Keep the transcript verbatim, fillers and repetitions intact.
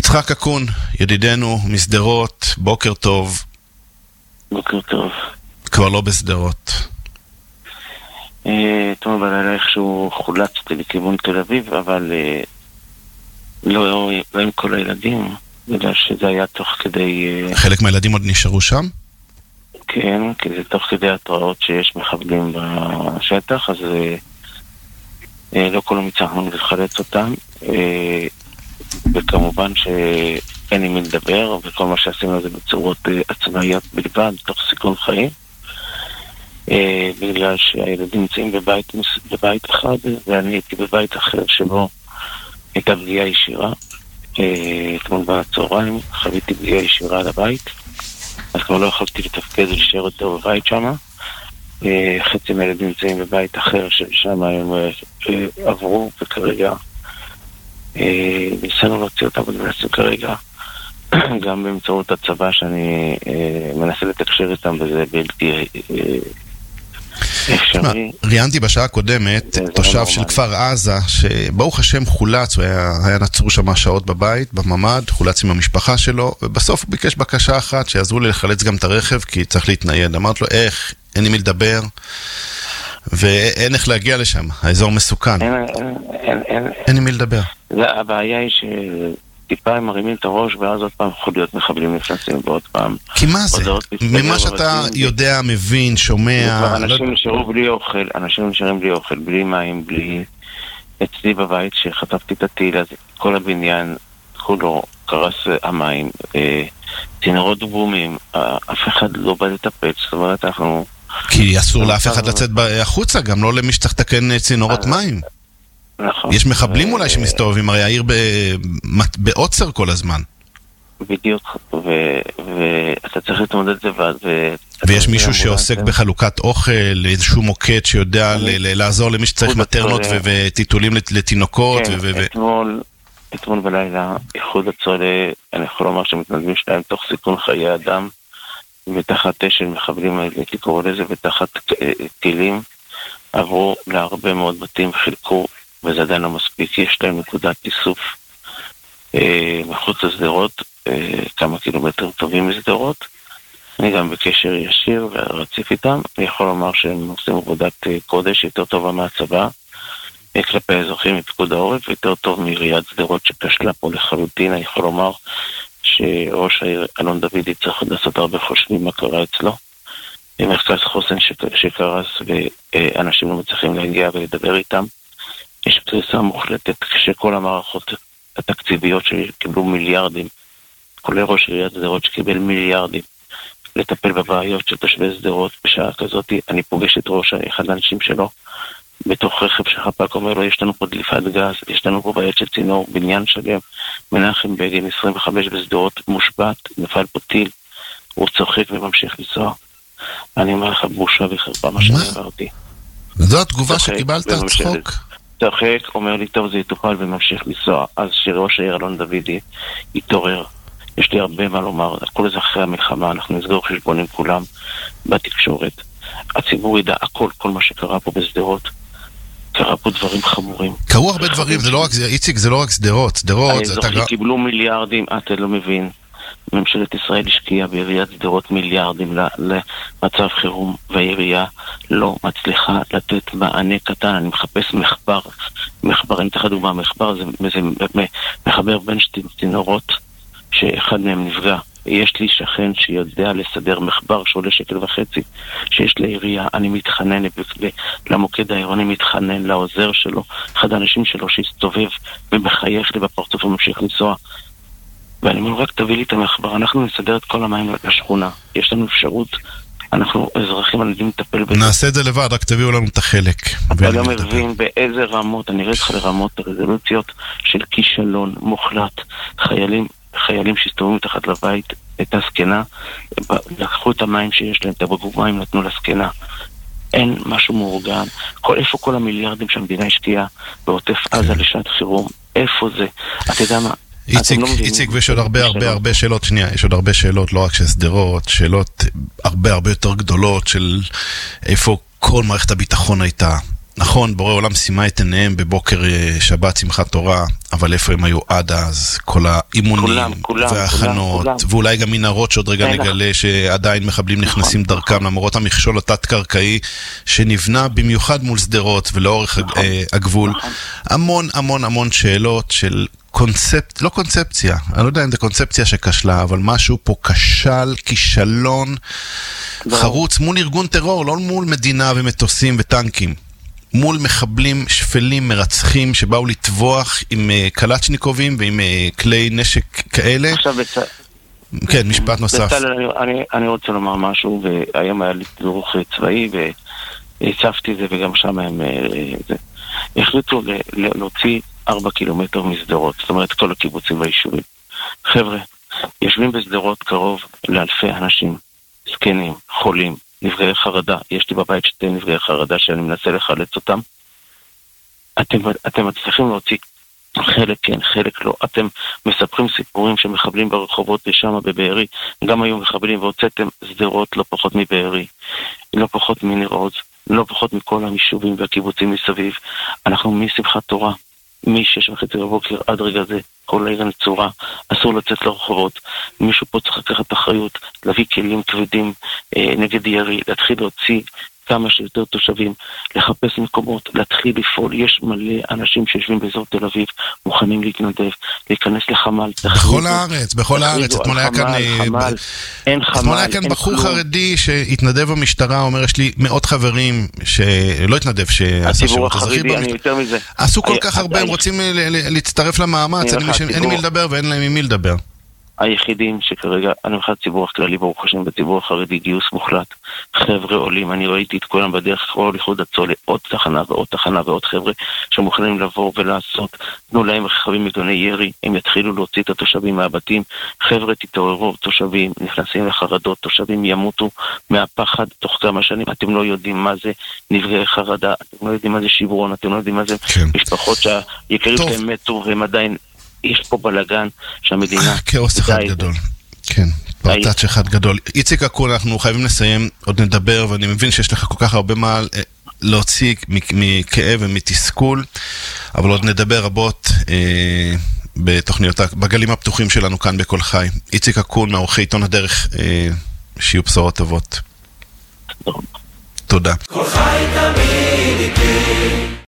יצחק אקון, ידידנו מסדרות, בוקר טוב. בוקר טוב. כבר לא בסדרות. אתמול בלילה איכשהו חולצתי לכיוון תל אביב, אבל לא עם כל הילדים, בגלל שזה היה תוך כדי... חלק מהילדים עוד נשארו שם? כן, כי זה תוך כדי התראות שיש מחבלים בשטח, אז לא כולם הצלחנו לחלץ אותם, וכמובן שאין עם מי לדבר, וכל מה שעשינו זה בצורות עצמאיות בלבד, תוך סיכון חיים, בגלל שהילדים נמצאים בבית, בבית אחד, ואני הייתי בבית אחר שבו הייתה פגיעה ישירה. אתמול בצהריים חוויתי פגיעה ישירה לבית, אז כבר לא יכולתי לתפקד ולהישאר אותו בבית שם. חצי מהילדים נמצאים בבית אחר ששם הם עברו, וכרגע ניסינו להוציא אותם ולנסים כרגע גם באמצעות הצבא שאני מנסה לתקשר איתם, וזה בלתי אפשרי. ראיינתי בשעה הקודמת תושב של כפר עזה שברוך השם חולץ, הוא היה נצור שם שעות בבית בממד, חולץ עם המשפחה שלו, ובסוף הוא ביקש בקשה אחת שיעזרו לי לחלץ גם את הרכב כי צריך להתנייד. אמרת לו איך, אין לי מי לדבר ואין איך להגיע לשם, האזור מסוכן, אין לי מי לדבר. הבעיה היא ש טיפה הם מרימים את הראש, ואז עוד פעם יכול להיות מחבלים נפלצים, ועוד פעם... כי מה זה? ממה שאתה יודע, מבין, שומע... אנשים נשארו בלי אוכל, אנשים נשארים בלי אוכל, בלי מים, בלי... אצלי בבית שחטפתי את הטיל, אז כל הבניין, כולו קרס המים, צינורות בומים, אף אחד לא בא לטפל, זאת אומרת, אנחנו... כי אסור לאף אחד לצאת החוצה, גם לא למי שצריך לתקן צינורות מים. נכון. יש מחבלים אולי שמסתובבים, הרי העיר בעוצר כל הזמן. בדיוק, ואתה צריך להתמודד לבד. ויש מישהו שעוסק בחלוקת אוכל, איזשהו מוקד שיודע לעזור למי שצריך מטרנות וטיטולים לתינוקות. אתמול בלילה, איחוד הצולה, אני יכול לומר שמתנדבים שלהם תוך סיכון חיי אדם, ותחת של מחבלים האלה, לקרוא לזה, ותחת טילים, עברו להרבה מאוד בתים, חילקו, וזה עדיין לא מספיק, יש להם נקודת איסוף אה, מחוץ לסדרות, אה, כמה קילומטרים טובים לסדרות. אני גם בקשר ישיר ורציף איתם, אני יכול לומר שהם עושים עבודת אה, קודש יותר טובה מהצבא, אה, כלפי האזרחים מפיקוד העורף, ויותר טוב מעיריית סדרות שפשלה פה לחלוטין. אני יכול לומר שראש העיר אלון דוידי צריך לעשות הרבה חושבים מה קרה אצלו, מרכז חוסן שקרס ואנשים לא מצליחים להגיע ולדבר איתם. יש פריסה מוחלטת שכל המערכות התקציביות שקיבלו מיליארדים, כולל ראש עיריית סדרות שקיבל מיליארדים לטפל בבעיות של תושבי סדרות. בשעה כזאת אני פוגש את ראש אחד האנשים שלו בתוך רכב שחפק, אומר לו יש לנו פה דליפת גז, יש לנו פה בעיות של צינור, בניין שלם, מנחם בגין עשרים וחמש בסדרות מושבת, נפל פה טיל, הוא צוחק וממשיך לנסוע. אני אומר לך בושה וחרפה מה שאני עברתי. זו התגובה שקיבלת, צחוק? צוחק, אומר לי טוב זה יטופל וממשיך לנסוע. אז שראש העיר אלון דוידי יתעורר, יש לי הרבה מה לומר, הכל זה אחרי המלחמה, אנחנו נסגור חשבונים כולם בתקשורת, הציבור ידע הכל, כל מה שקרה פה בסדרות, קרה פה דברים חמורים. קרו הרבה דברים, זה לא רק, איציק, זה לא רק סדרות, סדרות... האזרחים קיבלו מיליארדים, אתה לא מבין, ממשלת ישראל השקיעה בעיריית סדרות מיליארדים למצב חירום, והעירייה לא מצליחה לתת מענה קטן. אני מחפש מחבר, מחבר, אני תחד דוגמה, מחבר זה, זה מחבר בין שתי צינורות שאחד מהם נפגע. יש לי שכן שיודע לסדר מחבר שעולה שקל וחצי שיש לעירייה, אני מתחנן למוקד העירוני, מתחנן לעוזר שלו, אחד האנשים שלו שהסתובב ומחייך לי בפרצוף וממשיך לנסוע, ואני אומר רק תביא לי את המחבר, אנחנו נסדר את כל המים לשכונה, יש לנו אפשרות, אנחנו אזרחים, אני יודעים לטפל בזה. נעשה את זה לבד, רק תביאו לנו את החלק. אתה לא מבין באיזה רמות, אני אראה לך לרמות הרזולוציות של כישלון מוחלט. חיילים חיילים שהסתובבו מתחת לבית, את הסקנה, לקחו את המים שיש להם, את הבקבוק מים נתנו לסקנה. אין משהו מאורגן. כל, איפה כל המיליארדים שהמדינה השקיעה בעוטף עזה לשעת חירום? איפה זה? אתה יודע מה? איציק, איציק, ויש עוד הרבה הרבה הרבה שאלות, שנייה, יש עוד הרבה שאלות, לא רק של סדרות, שאלות הרבה הרבה יותר גדולות של איפה כל מערכת הביטחון הייתה, נכון, בורא עולם שימה את עיניהם בבוקר שבת שמחת תורה, אבל איפה הם היו עד אז? כל האימונים כולם, כולם, וההכנות, כולם, כולם. ואולי גם מנהרות שעוד רגע נגלה שעדיין מחבלים נכנסים נכון, דרכם, נכון. למרות המכשול התת-קרקעי שנבנה במיוחד מול סדרות ולאורך נכון, הגבול. נכון. המון המון המון שאלות של קונספט, לא קונספציה, אני לא יודע אם זה קונספציה שכשלה, אבל משהו פה כשל, כישלון, חרוץ מול ארגון טרור, לא מול מדינה ומטוסים וטנקים. מול מחבלים שפלים מרצחים שבאו לטבוח עם uh, קלצ'ניקובים ועם uh, כלי נשק כאלה. עכשיו בצ... כן, משפט נוסף. בצל, אני, אני, אני רוצה לומר משהו, והיום היה לי תדרוך צבאי והצפתי זה, וגם שם הם זה. החליטו להוציא ארבע קילומטר מסדרות, זאת אומרת כל הקיבוצים והיישובים. חבר'ה, יושבים בסדרות קרוב לאלפי אנשים, זקנים, חולים, נפגעי חרדה, יש לי בבית שתי נפגעי חרדה שאני מנסה לחלץ אותם. אתם, אתם מצליחים להוציא חלק כן, חלק לא. אתם מספרים סיפורים שמחבלים ברחובות לשם בבארי, גם היו מחבלים והוצאתם סדרות לא פחות מבארי, לא פחות מניר עוז, לא פחות מכל היישובים והקיבוצים מסביב. אנחנו משמחת תורה, משש וחצי בבוקר עד רגע זה, כל העיר נצורה, אסור לצאת לרחובות. מישהו פה צריך לקחת אחריות, להביא כלים כבדים אה, נגד ירי, להתחיל להוציא כמה שיותר תושבים, לחפש מקומות, להתחיל לפעול. יש מלא אנשים שיושבים באזור תל אביב, מוכנים להתנדב, להיכנס לחמל. בכל הארץ, בכל הארץ. אתמול היה כאן, חמל, אין חמל, אתמול היה כאן בחור חרדי שהתנדב במשטרה, אומר יש לי מאות חברים שלא התנדב שעשה שירות אזרחי במשטרה. עשו כל כך הרבה, הם רוצים להצטרף למאמץ, אין לי מי לדבר ואין להם עם מי לדבר. היחידים שכרגע, אני מחד ציבור הכללי, ברוך השם, בציבור החרדי, גיוס מוחלט, חבר'ה עולים, אני ראיתי את כולם בדרך, כל איחוד הצולה, עוד תחנה ועוד תחנה ועוד חבר'ה שמוכנים לבוא ולעשות, תנו להם רכבים מגוני ירי, הם יתחילו להוציא את התושבים מהבתים, חבר'ה תתעוררו, תושבים נכנסים לחרדות, תושבים ימותו מהפחד תוך כמה שנים, אתם לא יודעים מה זה נפגעי חרדה, אתם לא יודעים מה זה שברון, אתם לא יודעים מה זה כן. משפחות שהיקרים שלהם מתו והם עדיין יש פה בלגן שהמדינה... כאוס אחד גדול. כן, פרטאץ' אחד גדול. איציק אקון, אנחנו חייבים לסיים, עוד נדבר, ואני מבין שיש לך כל כך הרבה מה להוציא מכאב ומתסכול, אבל עוד נדבר רבות בתוכניות, בגלים הפתוחים שלנו כאן בכל חי. איציק אקון, מעורכי עיתון הדרך, שיהיו בשורות טובות. תודה. כל חי תמיד איתי